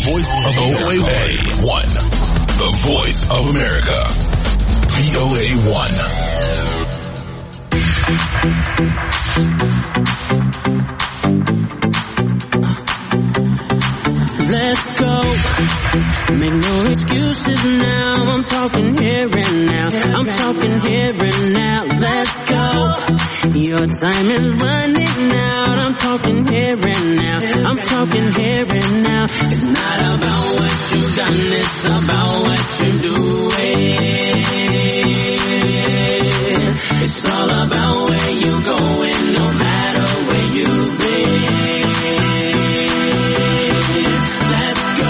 voice of VOA1. The voice of America. VOA1. Let's go. Make no excuses now. I'm talking here and now. I'm talking here and now. Let's go. Your time is running out. I'm talking here and now. I'm talking here and now. It's not about what you've done. It's about what you're doing. It's all about where you're going, no matter where you've been. Let's go.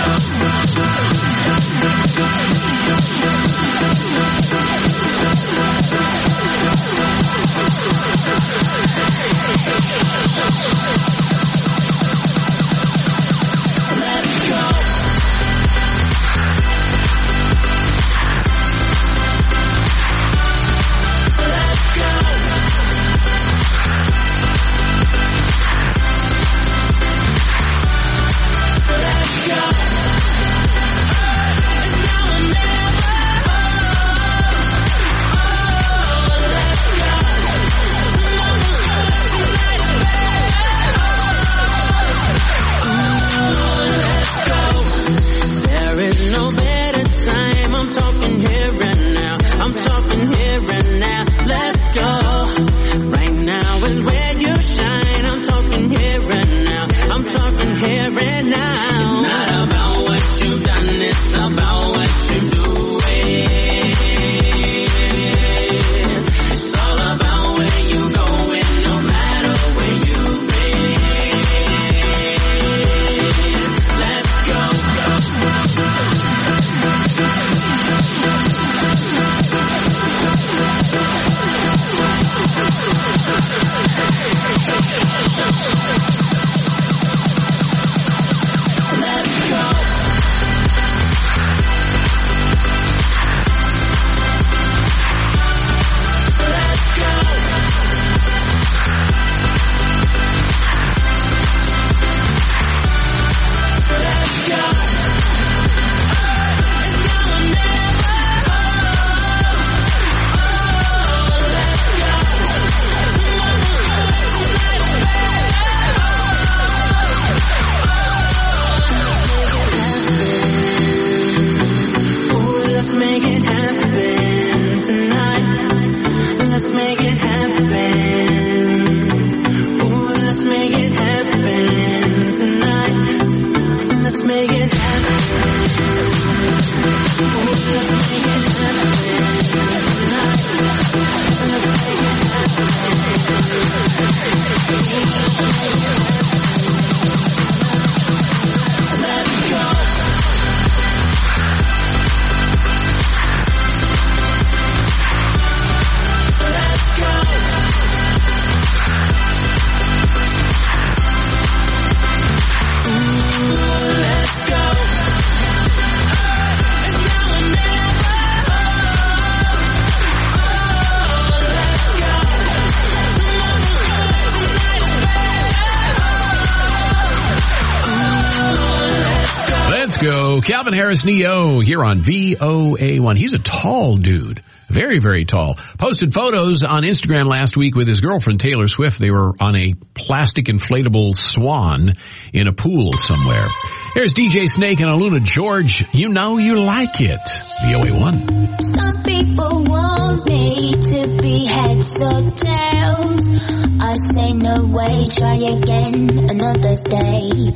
Calvin Harris Neo here on VOA1. He's a tall dude. Very, very tall. Posted photos on Instagram last week with his girlfriend Taylor Swift. They were on a plastic inflatable swan in a pool somewhere. Here's DJ Snake and Aluna George. You know you like it. VOA1. Some people want me to be heads or tails. I say no way, try again another day.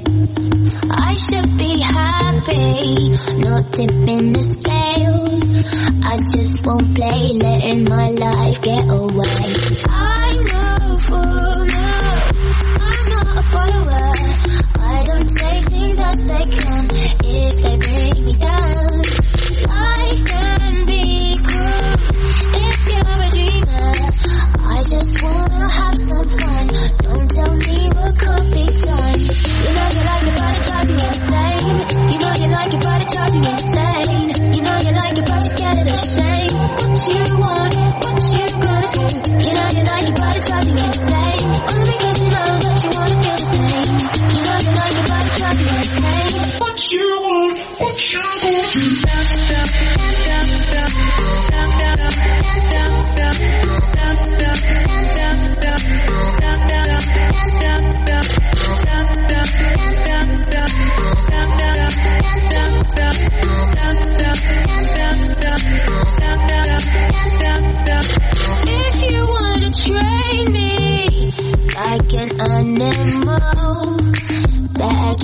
I should be happy, not tipping the scales. I just won't play, letting my life get away. I know for now, I'm not a follower. I don't say things as they come if they bring me down. Life can be cruel if you're a dreamer. I just wanna have some fun. Don't tell me what could be done. You know you like it, but it drives me insane. You know you like it, but it drives me insane. You know you like it, but you're scared of the shame. What you want, what you gonna do? You know you like it, but it drives me insane. Only because you know that you wanna feel the same. You know you like it, but it drives me insane. What you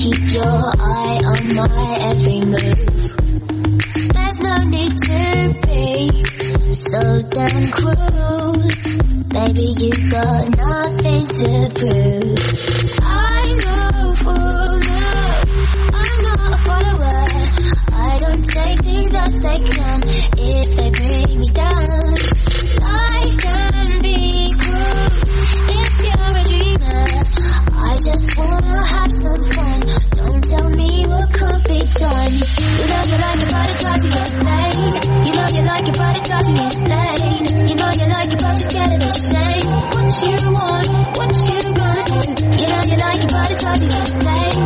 keep your eye on my every move. There's no need to be so damn cruel. Baby, you got nothing to prove. I know, oh no, I'm not a follower. I don't take things as they come if they bring me down. Life can be cruel if you're a dreamer. I just wanna have some fun. Don't tell me what could be done. You know you like it, but it drives you insane. You know you like it, but it drives you insane. You know you like it, but you're scared of the shame. What you want, what you gonna do? You know you like it, but it drives you insane.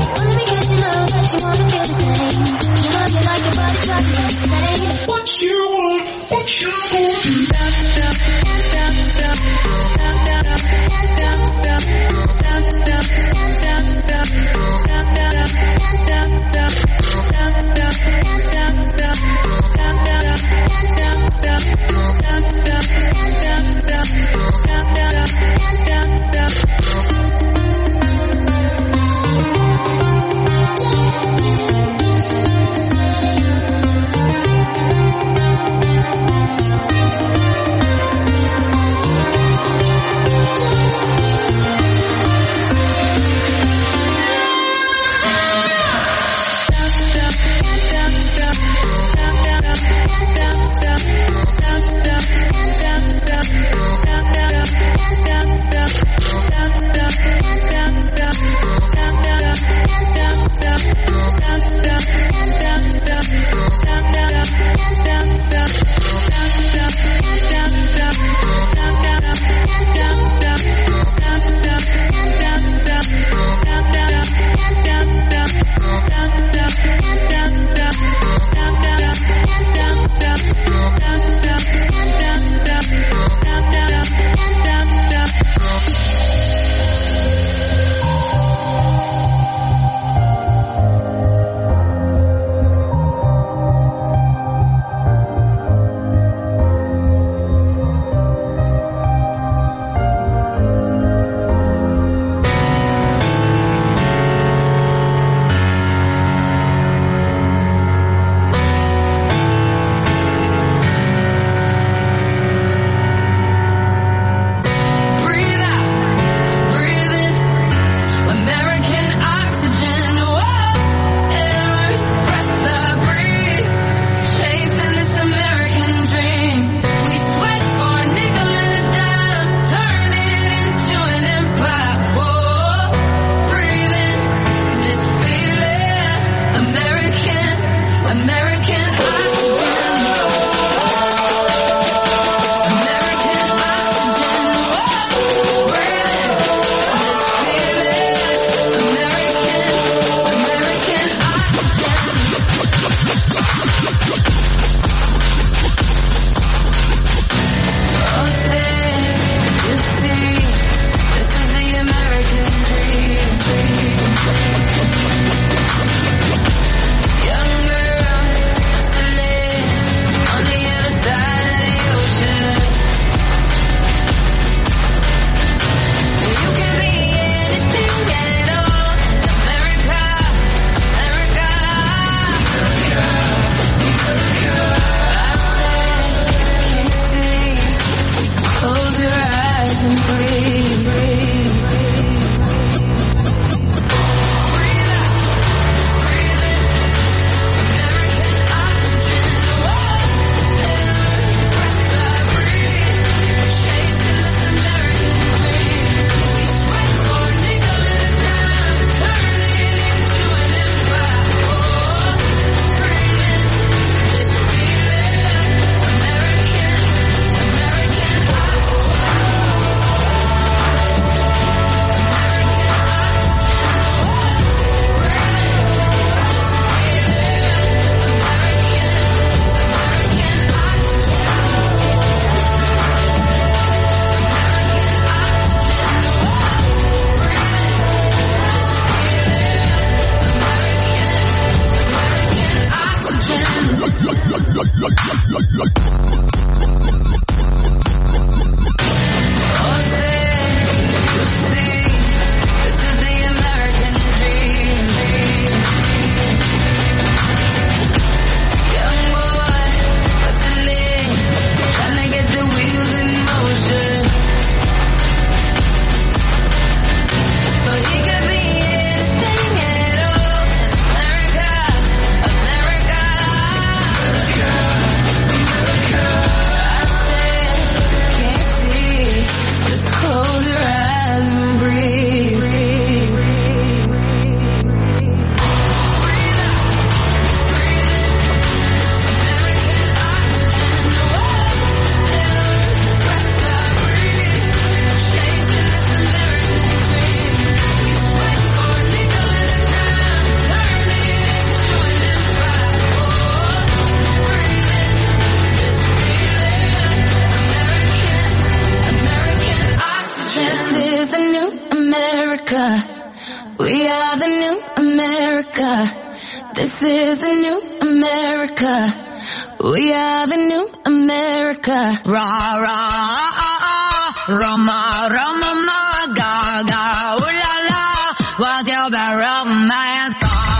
America. This is the new America. We are the new America. Ra ra Roma Roma ma ga ga ooh la la. What's your bad romance?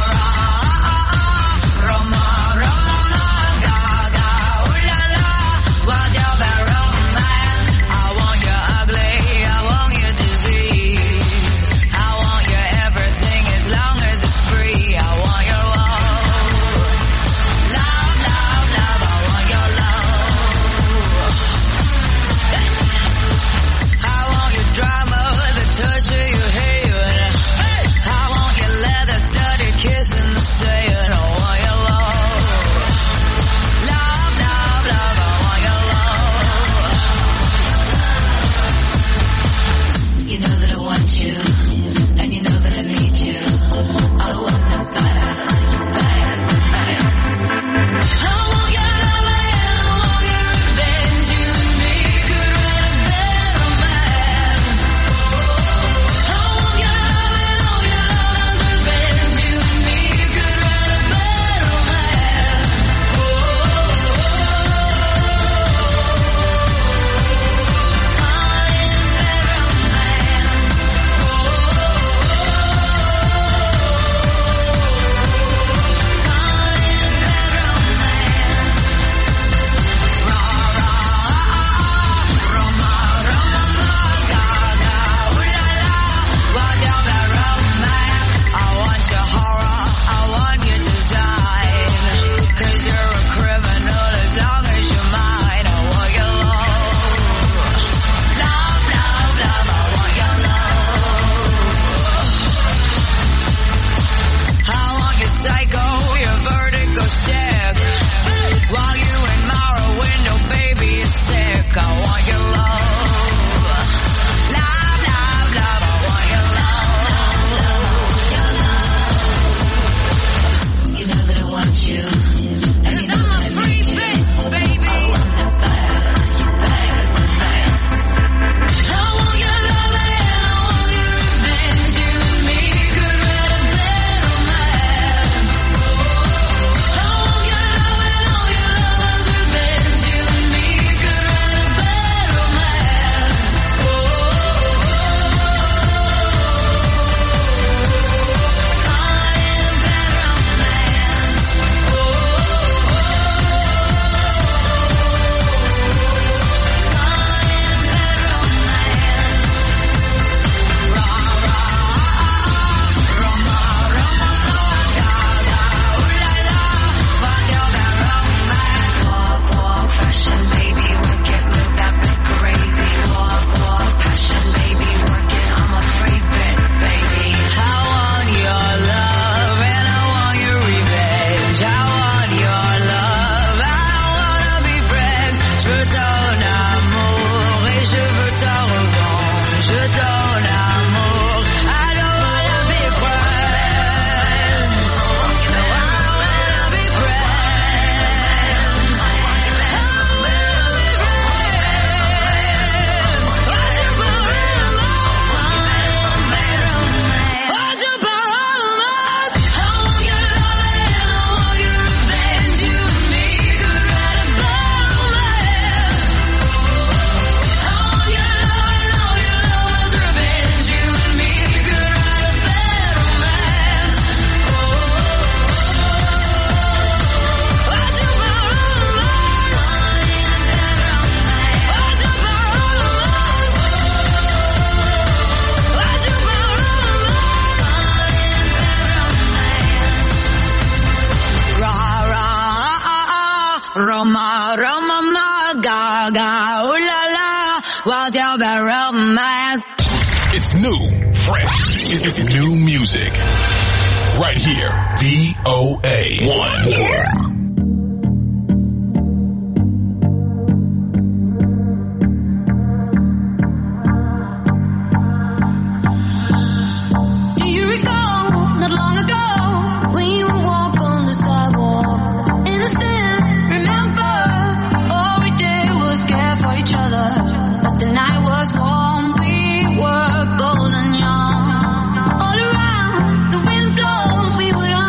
Roma, Roma, ma, ga, ga, ooh la la, what's your bad romance? It's new, fresh, it's new music. Right here, VOA1. Yeah. We would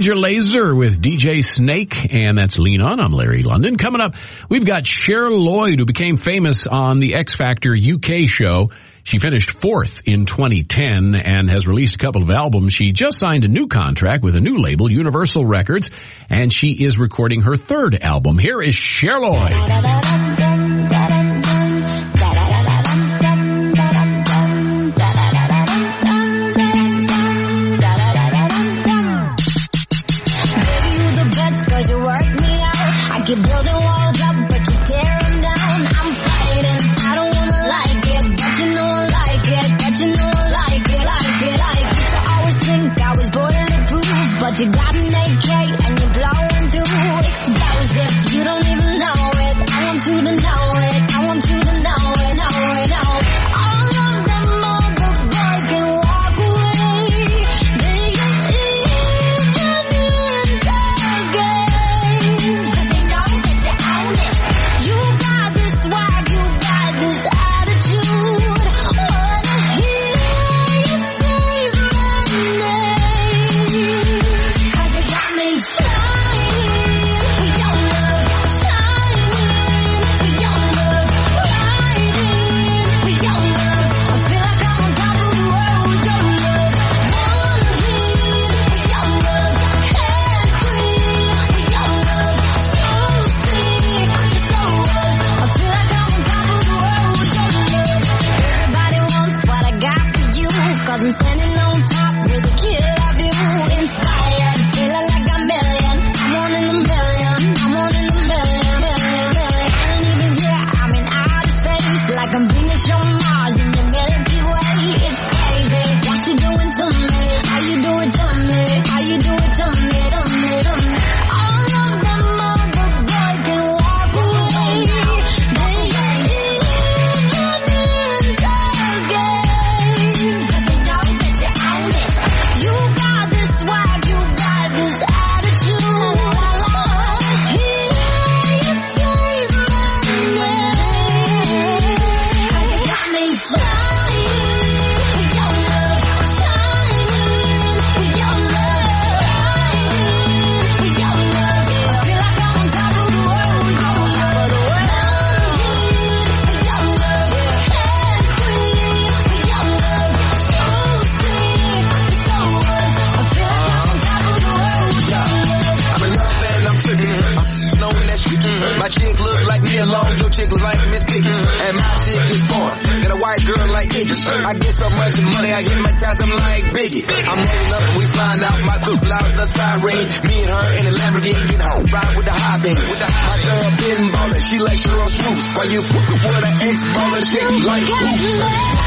Major Lazer with DJ Snake, and that's Lean On. I'm Larry London. Coming up, we've got Cher Lloyd, who became famous on the X Factor UK show. She finished 4th in 2010 and has released a couple of albums. She just signed a new contract with a new label, Universal Records, and she is recording her 3rd album. Here is Cher Lloyd. Keep building walls up, but you tear them down. I'm fighting, I don't wanna like it, but you know I like it, but you know I like it, like it, like it. So I always think I was bulletproof, but you got an AK and you're blowing through explosive. You don't even know it, I want you to know it, I want you to know it, know it, know it. All of them other boys can walk away. They ain't even in the game. You got this swag, you got this attitude. Wanna hear you say my name? 'Cause you got me flying with your love, shining with your love, riding with your love. I feel like I'm on top of the world with your love. One hit with your love, head queen with your love, so sick, so I feel like I'm on top of the world with your love. Everybody wants what I got for you, 'cause I'm standing on top with a kid of you. Inspired, feeling like a million. I'm one in a million, I'm one in a million, million, million. I ain't even here, I'm in outer space, like I'm Venus on Mars in the Milky Way. It's crazy, what you doing to me? How you do it to me? How you do it to me, to me, to me? All of them other boys can walk away. They ain't even in the game. 'Cause they know that you own it. You got this swag, you got this attitude. I wanna hear you say my name. 'Cause you got me flying with your love, shining with your love, riding with your love. I feel like I'm on top of the world with your love. With your love, head queen with your love, so sick, so I feel like I'm on top of the world with your love. I'm in love and I'm tripping. I'm knowing that shit. My chick look like me alone, your chick look like Miss Piggy. And my chick is foreign, got a white girl like Iggy. I get so much money, I hypnotize them like Biggie. I'm rolling up and we find out my good blouse, the siren. Me and her in a Lamborghini, get her ride with the high beam. My girl been ballin', she like Sheryl Swoop. While you fuckin' with an ex-baller chick like who?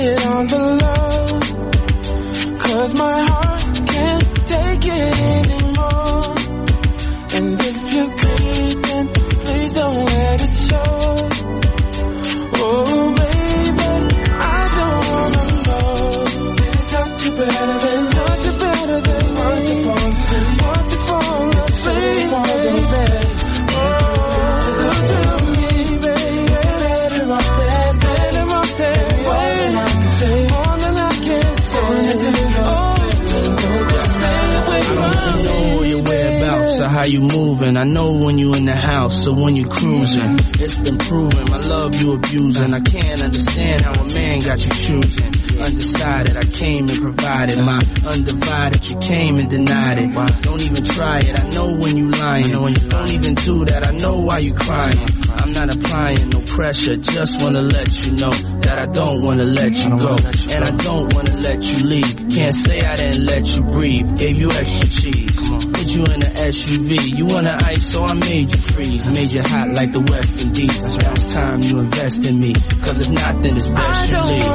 it on the low, 'cause my heart can't take it anymore. And if you're creeping, please don't let it show. Oh baby, I don't wanna know. Did it touch you better than me? Want to fall asleep, baby. Oh, do to me, baby. Better off that way. More than I can say, more than I can say. Oh, just stay away from me. I know your whereabouts or how you moving. I know when you in the house or when you cruising. It's been proven, my love you abusing. I can't understand how a man got you choosing. Undecided, I came and provided my undivided. You came and denied it. Don't even try it. I know when you lying. Don't even do that. I know why you crying. I'm not applying no pressure. Just wanna let you know that I don't wanna let you go, and I don't wanna let you leave. Can't say I didn't let you breathe. Gave you extra cheese. Put you in an SUV. You wanna ice, so I made you freeze. Made you hot like the West Indies. Now it's time you invest in me. 'Cause if not, then it's best you leave.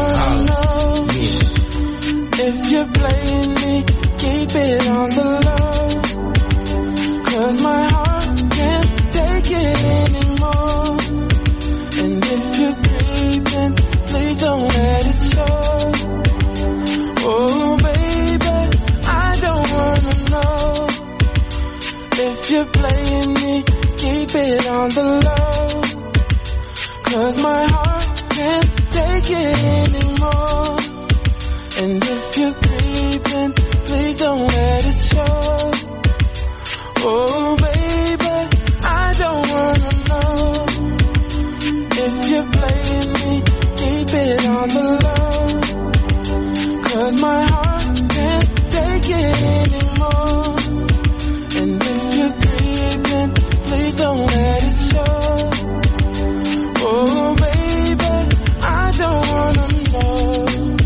If you're playing me, keep it on the low, 'cause my heart can't take it anymore. And if you're creeping, please don't let it show. Oh baby, I don't wanna know. If you're playing me, keep it on the low, 'cause my heart can't take it anymore. And if you're creeping, please don't let it show. Oh baby, I don't wanna know. If you're playing me, keep it on the low, 'cause my heart can't take it anymore. And if you're creeping, please don't let it show. Oh baby, I don't wanna know.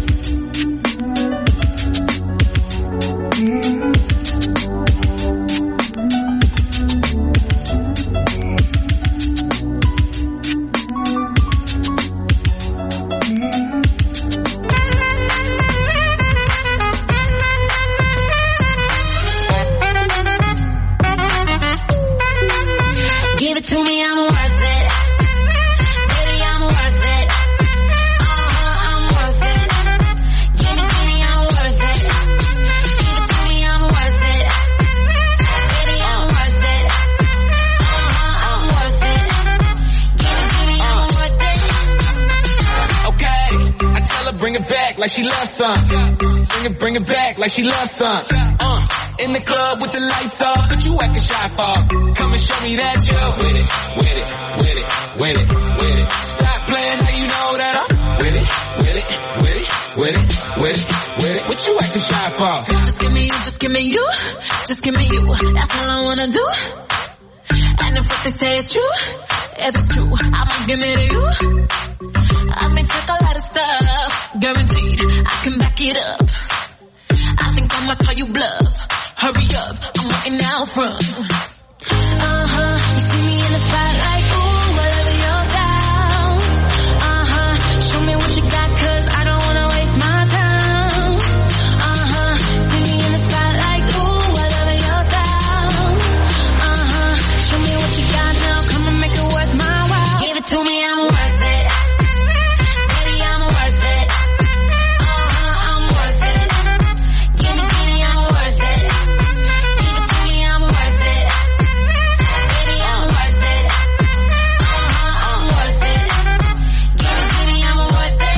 Give it to me, I'm worth it. Baby, I'm worth it. I'm worth it. Give it to me, I'm worth it. Give it to me, I'm worth it. Baby, I'm worth it. I'm worth it. Give it to me, I'm worth it. Okay, I tell her bring it back like she loves some. Bring it back like she loves some. In the club with the lights off, but you acting shy for. Come and show me that you're with it, with it, with it, with it, with it. Stop playing, now you know that I'm with it, with it, with it, with it, with it, with it. What you acting shy for? Just give me you, just give me you, just give me you. That's all I wanna do. And if what they say is true, if it's true, I'ma give it to you. I may take a lot of stuff, guaranteed I can back it up. I think I'ma call you bluff. Hurry up, I'm waiting out front. You see me in the spotlight, ooh, I love your style. Show me what you got, 'cause I don't wanna waste my time. See me in the spotlight, ooh, I love your style. Show me what you got now, come and make it worth my while. Give it to me, I'm worth it. Baby, I'm worth it. I'm worth it. Give it to me, I'm worth it. Give it to me, I'm worth it. Baby, I'm worth it. I'm worth it. Give it to me, I'm worth it.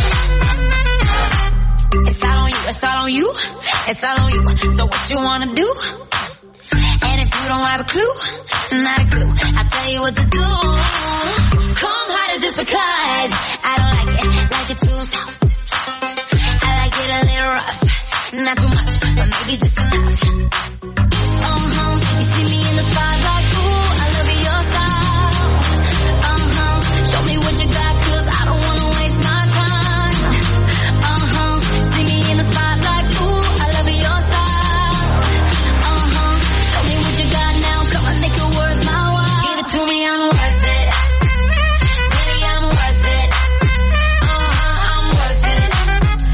It's all on you, it's all on you, it's all on you. So what you wanna do? And if you don't have a clue, not a clue, I'll tell you what to do. Come harder just because I don't like it too soft. I like it a little rough, not too much, but maybe just enough. You see me in the spotlight, ooh, I love your style. Show me what you got, 'cause I don't wanna waste my time. See me in the spotlight, ooh, I love your style. Show me what you got now, come on, make it worth my while. Give it to me, I'm worth it. Baby, I'm worth it. I'm worth it.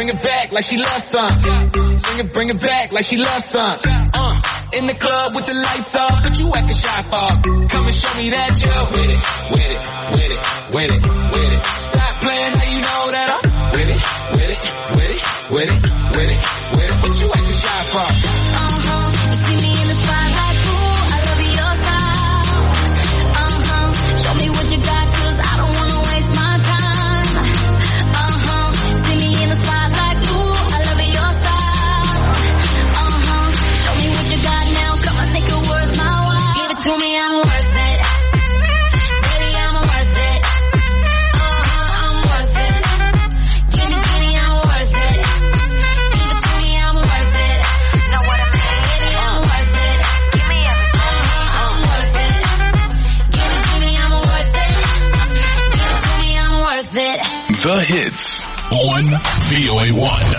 bring it back like she loves some. Bring it back like she loves some. In the club with the lights off, but you acting shy for. Come and show me that you're with it, with it, with it, with it, with it. Stop playing, now you know that I'm with it, with it, with it, with it, with it, with it. What you acting shy for? You see me in the spotlight, ooh, I love your style. Show me what you got, 'cause I don't wanna waste my time. See me in the spotlight, ooh, I love your style. Show me what you got now, come on, make it worth my while. Give it to me, I'm worth it. Baby, I'm worth it. I'm worth it. Give me, I'm worth it. Give it to me, I'm worth it. Know what I mean? Baby, I'm worth it. Give me everything. I'm worth it. Give it to me, I'm worth it. Give it to me, I'm worth it. The hits on VOA1.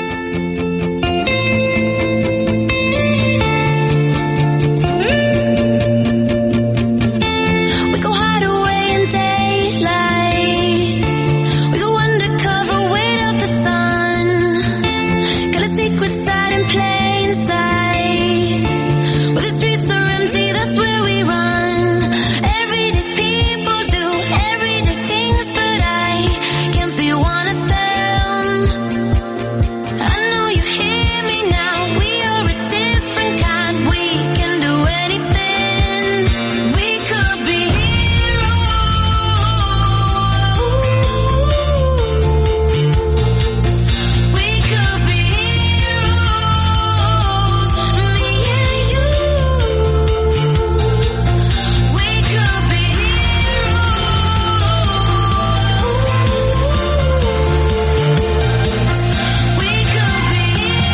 We go hide away in daylight. We go undercover, wait up the sun. Got a secret side in plain sight. Where the streets are empty, that's where we run. Everyday people do everyday things, but I can't be one of them. I know you hear me now. We are a different kind. We can do anything. We could be heroes. We could be heroes. Me and you. We could be heroes. We could be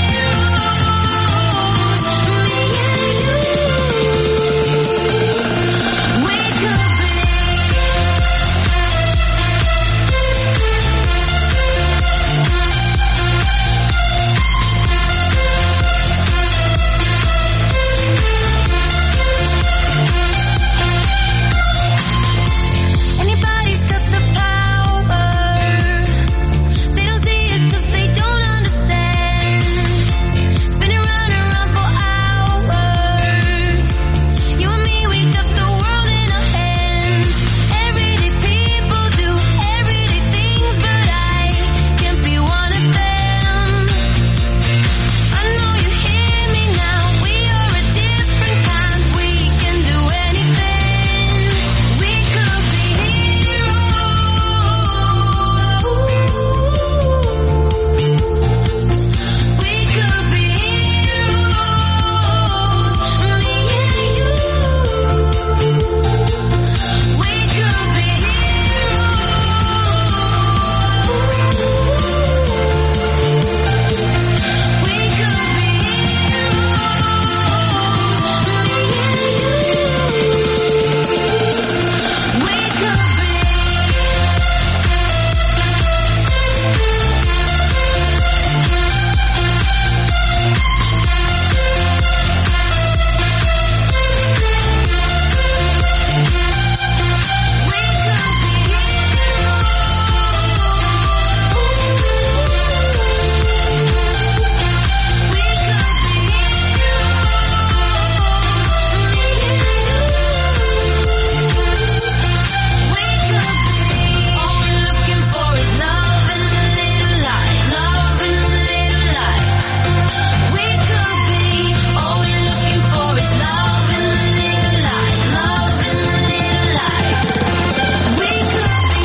Anybody's got the power. They don't see it 'cause they don't understand. Spinning round and round for hours. You and me, we got the world in our hands. Everyday people do everyday things, but I can't be one of them. I know you hear me now. We are a different kind. We can do anything. We could be heroes. We could be heroes. Me and you. We could be heroes. We could be All we're looking for is love and a little light. Love and a little light. We could be. All we're looking for is love and a little light. Love and a little light. We could be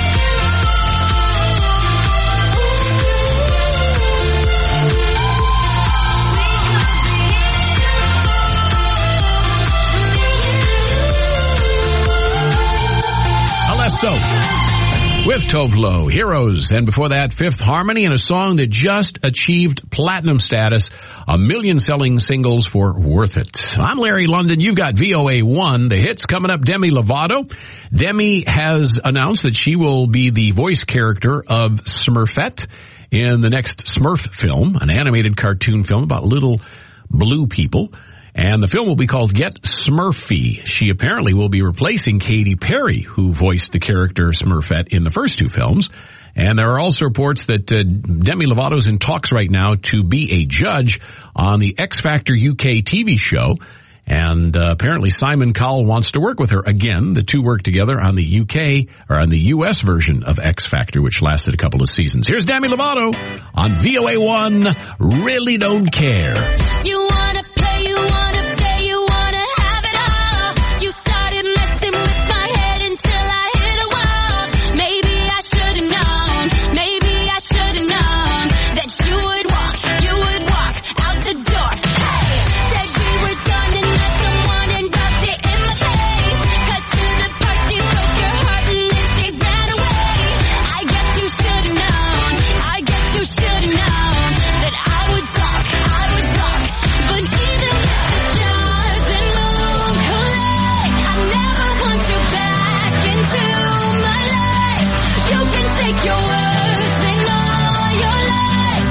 Alesso with Tovlo, Heroes. And before that, Fifth Harmony and a song that just achieved platinum status, 1 million selling singles for Worth It. I'm Larry London. You've got VOA1, the hits coming up. Demi Lovato. Demi has announced that she will be the voice character of Smurfette in the next Smurf film, an animated cartoon film about little blue people. And the film will be called Get Smurfy. She apparently will be replacing Katy Perry, who voiced the character Smurfette in the first two films. And there are also reports that Demi Lovato's in talks right now to be a judge on the X Factor UK TV show. And apparently Simon Cowell wants to work with her again. The two worked together on the UK, or on the US version of X Factor, which lasted a couple of seasons. Here's Demi Lovato on VOA1, Really Don't Care. You wanna play, you wanna stay, you wanna have it all. You started messing with my head until I hit a wall. Maybe I should've known, maybe I should've known that you would walk out the door. Hey, said we were done and met someone and dropped it in my face. Cut to the part, she broke your heart and then she ran away. I guess you should've known, I guess you should've known that I would talk. But even if the stars and moon collide, I never want you back into my life. You can take your words and all your lies.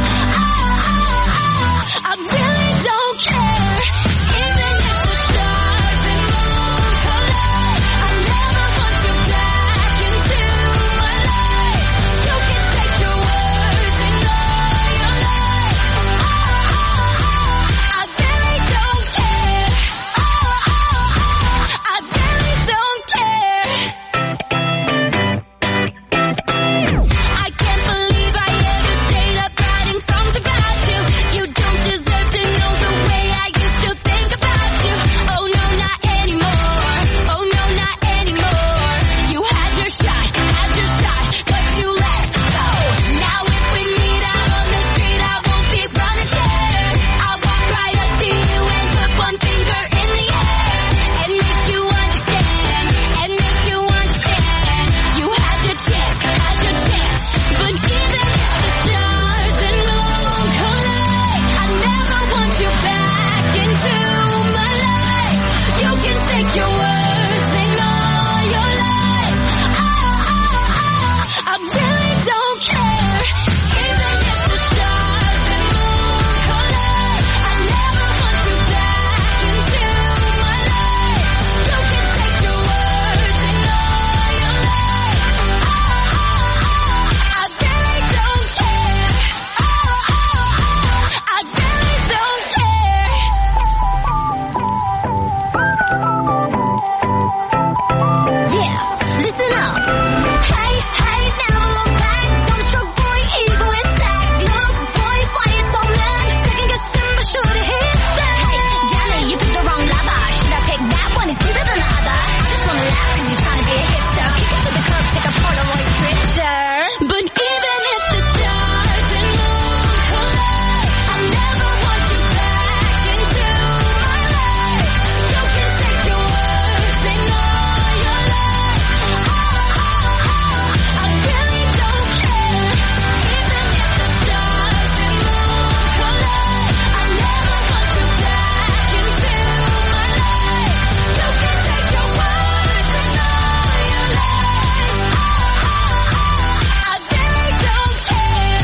I really don't care. Even if the stars and moon collide, I never want you back into my life. You can take your words and all your lies. I really don't care. I really don't care. I can't believe I ever stayed up writing songs about you. You don't deserve to know the way I used to think about you. Oh no, not anymore. Oh no, not anymore. You had your shot, but you let go. Now if we meet out on the street, I won't be running scared. I'll walk right up to you and put one finger in the air and make you understand, You had your chance, but even if the stars and moon collide, I never want you back into my life. You can take your words and all your lies. I really don't care. Even if the stars and moon collide, I never want you back into my life. You can take your words and all your lies. I really don't care. I really don't care. Yeah, listen up. Hey, never look back. Don't show boy, ego is back. Look, boy, why you so mad? Second guessing, but should've hit that. Hey, Danny, you picked the wrong lover. Should I pick that one? It's sweeter than other. I just wanna laugh as you trying to be a hipster. Kick it to the curb, take a Polaroid picture. But even if the stars and moon collide, I never want you back into my life. You can take your words and all your lies. I really don't care. Even if the stars and moon collide, I never want you back into my life. You can take your words and all your lies. I really don't care.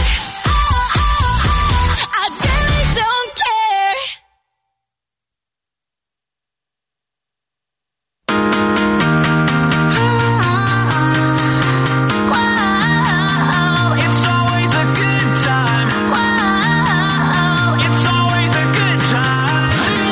I really don't care. It's always a good time. It's always a good time.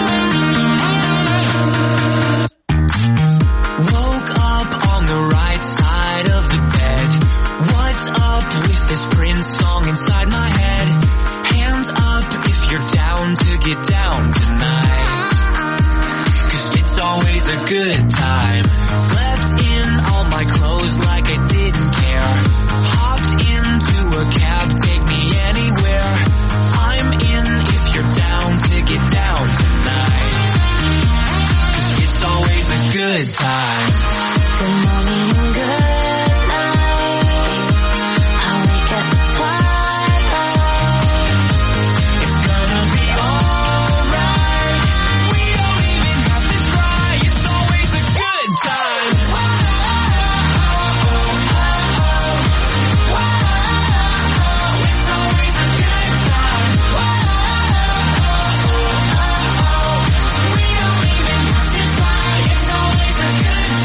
Woke up on the right side of the bed. What's up with this Prince song inside my head? Hands up if you're down to get down tonight. 'Cause it's always a good time. Slept in all my clothes like I didn't care. Hopped into a cab, take me anywhere. I'm in if you're down to get down tonight. 'Cause it's always a good time. Good morning and good night. I wake up at twilight. It's gonna be alright. We don't even have to try. It's always a good time. It's always a good time.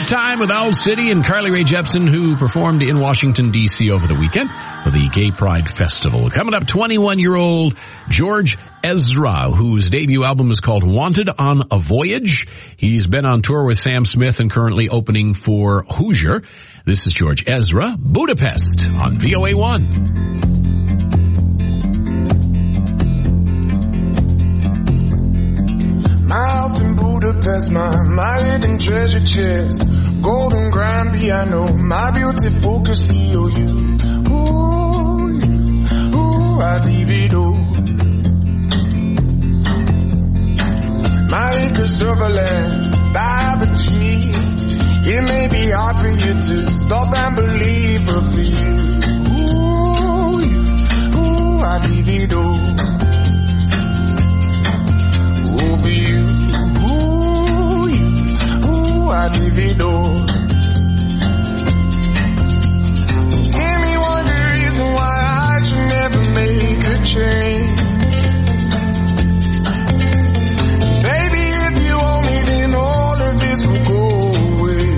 Good Time with Owl City and Carly Rae Jepsen, who performed in Washington, D.C. over the weekend for the Gay Pride Festival. Coming up, 21-year-old George Ezra, whose debut album is called Wanted on a Voyage. He's been on tour with Sam Smith and currently opening for Hoosier. This is George Ezra, Budapest on VOA1. My house in Budapest, my hidden treasure chest, golden grand piano, my beauty focus EOU. Ooh, I'd leave it all. My acres of land I have achieved. It may be hard for you to stop and believe, but for you, I'd leave it all. For you, I'd leave it all. Give me one good reason why I should never make a change. Baby, if you owe me, then all of this will go away.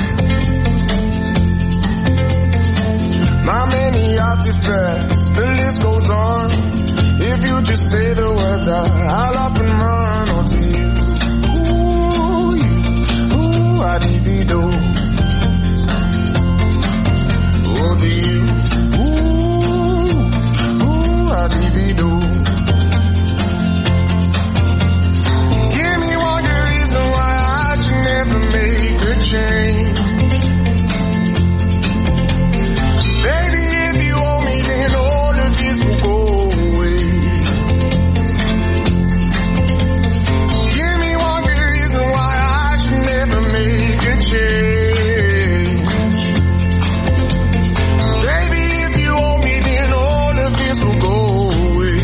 My many artifacts, the list goes on. If you just say the words, I'll up and run. Divido. Oh, you. Ooh, I divido. Give me one good reason why I should never make a change. Baby, if you owe me, then all of this will go away. Give me one good reason why I should never make a change. Baby, if you owe me, then all of this will go away.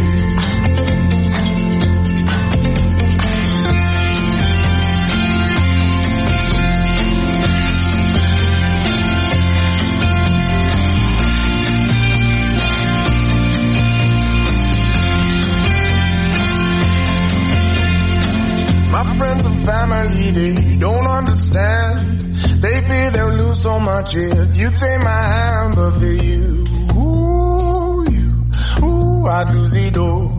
My friends and family, they don't understand. They fear they'll lose so much if you take my hand, but for you, I'd lose it all.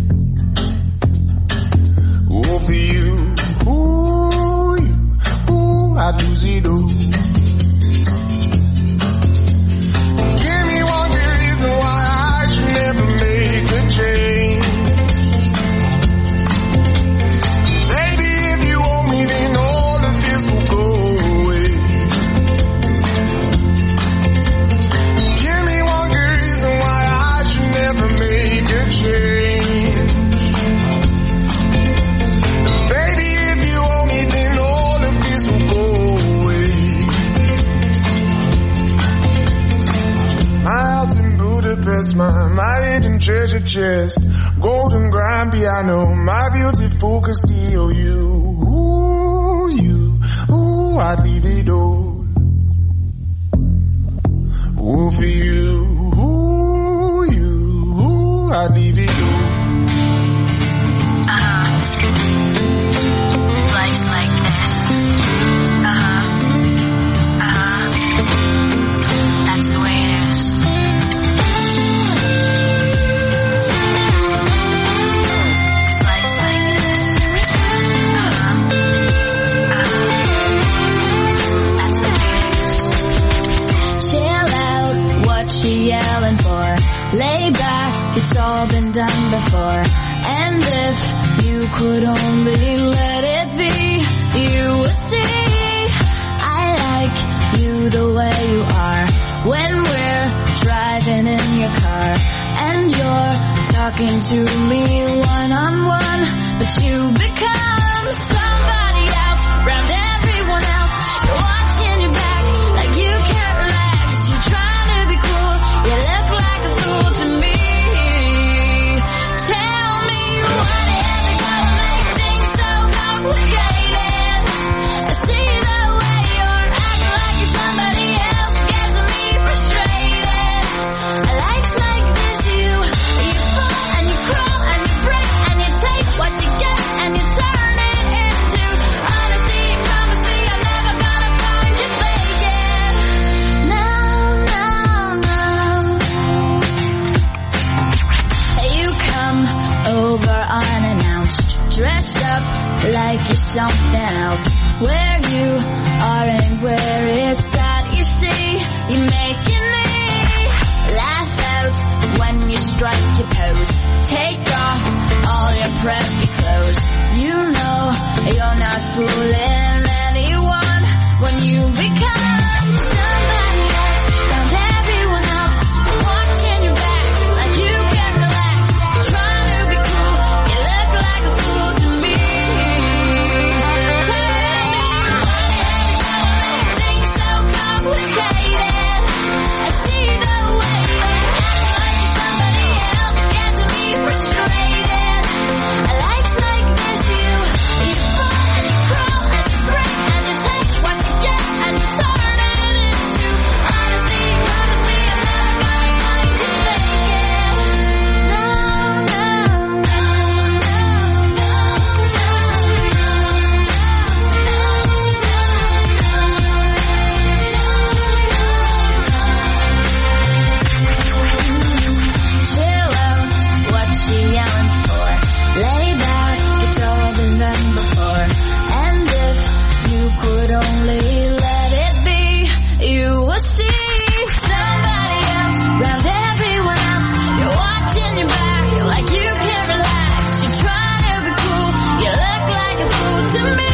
Oh, for you, I'd lose it all. Give me one good reason why I should never make a change. Baby, if you owe me, then all of this will go away. Give me one good reason why I should never make a change. Baby, if you owe me, then all of this will go away. My house in Budapest, my hidden treasure chest, golden grand piano, my beauty focused EOU. I'd leave it all. Oh, for you, I'd leave it all. Life's like this. That's the way it is. 'Cause life's like this. That's the way it is. Chill out, what you yelling for? Lay back, it's all been done before. And if you could only let it be, you would see I like you the way you are. When we're driving in your car and you're talking to me one-on-one, but you become somebody else around everyone else. You're watching your back like you can't relax. You're trying to be cool, you look like a fool to me. Tell me what is gonna make things so complicated. I see the way you're acting like you're somebody else, gets me frustrated. Life's like this, you fall and you crawl and you break and you take what you get and you turn it into something else. Where you are and where it's at, you see, you're making me laugh out when you strike your pose. Take off all your preppy clothes. You know you're not fooling anyone when you become somebody else. Found everyone else watching your back like you can relax. Trying to be cool, you look like a fool to me. Tell me, why have you things so complicated? I see the way you act like somebody else gets me frustrated. Life's like this, you fall and you crawl and you break and you take what you get and you turn it into honesty. Promise me I'm never gonna find you faking. No, no, no, chill out, what you yelling for? Lay back, it's all been done before. And if you could only let it be, you will see somebody else round everyone else. You're watching your back like you can't relax. You're trying to be cool, you look like a fool to me.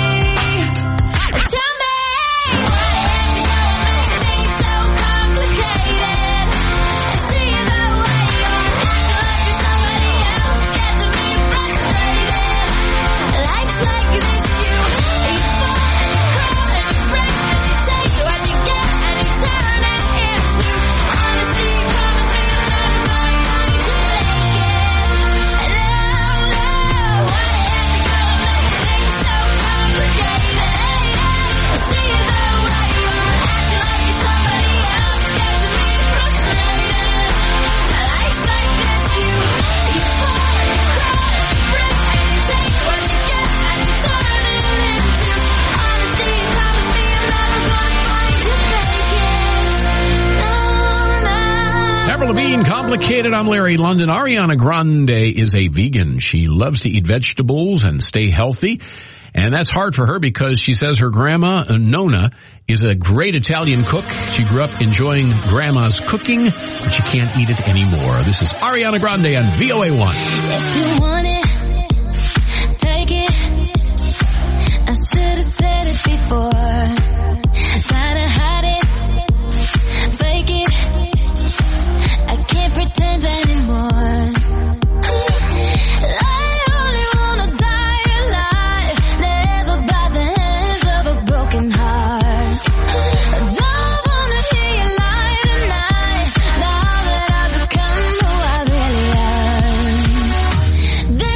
Tell me, why have you go and make things so complicated? I see the way you act like you're somebody else gets me frustrated. Life's like this, you fall and you crawl and you break and you take what you get and you turn it into honesty. Promise me I'm never gonna find you faking. No, no, why have you go and make things so complicated? I see the way you act like you're somebody else gets me frustrated. Life's like this, you fall and you crawl and you break and you take what you get and you turn it into honesty. Promise me I'm never gonna find you faking. No, no. Avril Lavigne, Complicated. I'm Larry London. Ariana Grande is a vegan. She loves to eat vegetables and stay healthy. And that's hard for her because she says her grandma, Nona, is a great Italian cook. She grew up enjoying grandma's cooking, but she can't eat it anymore. This is Ariana Grande on VOA1. If you want it, take it. I should have said it before. Try to hide it, fake it. I can't pretend anymore. I only wanna die alive, never by the hands of a broken heart. I don't wanna hear you lie tonight, now that I've become who I really am.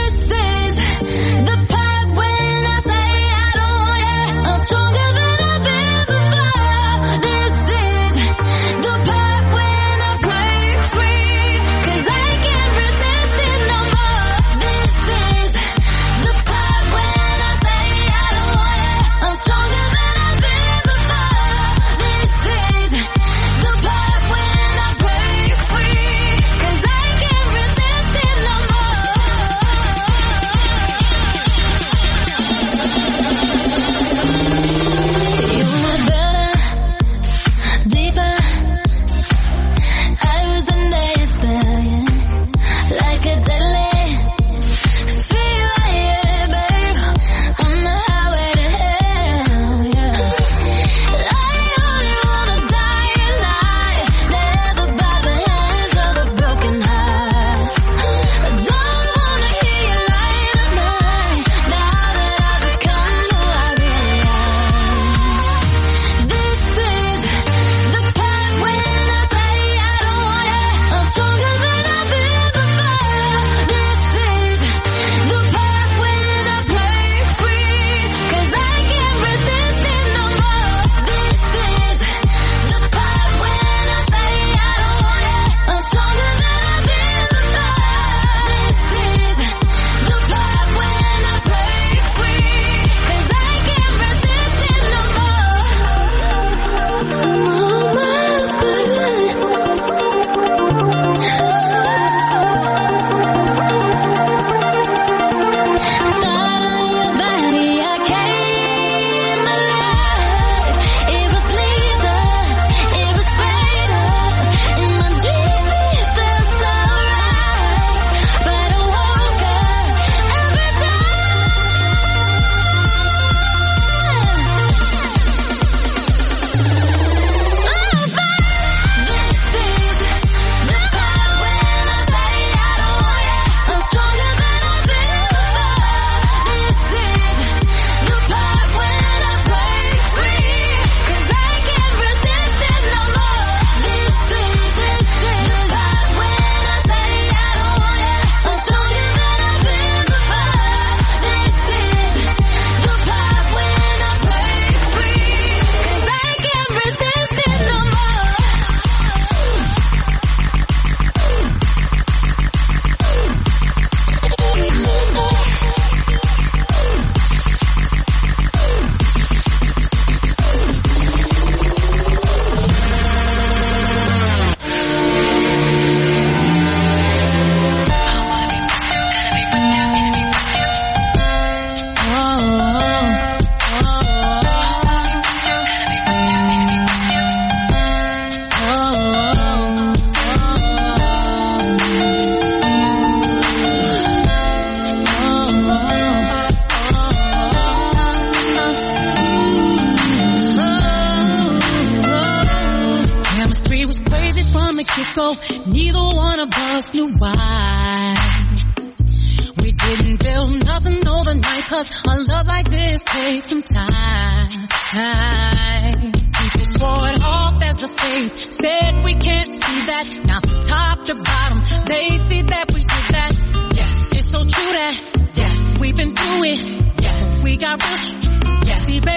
it go. Neither one of us knew why. We didn't feel nothing overnight, 'cause a love like this takes some time. People swore it off as a phase, said we can't see that. Now from top to bottom, they see that we did that. Yes, it's so true that, yes, we've been through it. Yes, we got rich. Yes, see, baby.